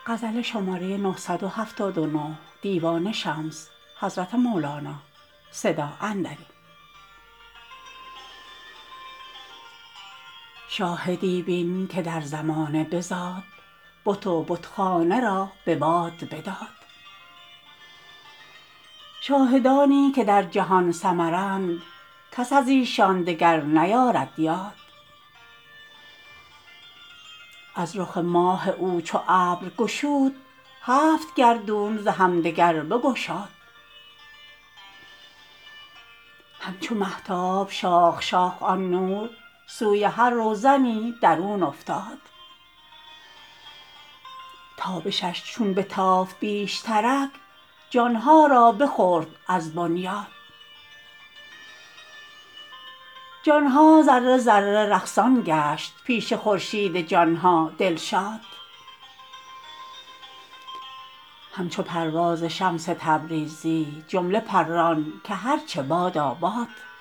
شاهدی بین که در زمانه بزاد، بت و بتخانه را به باد بداد. شاهدانی که در جهان سمرند، کس از ایشان دگر نیارد یاد. از رخ ماه او چو ابر گشود، هفت گردون ز همدگر بگشاد. همچو مهتاب شاخ شاخ آن نور، سوی هر روزنی درون افتاد. تابشش چون بتافت بیشترک، جان ها را بخورد از بنیاد. جان ها ذره ذره رقصان گشت، پیش خورشید جان ها دلشاد. همچو پرواز شمس تبریزی، جمله پران که هر چه بادا باد.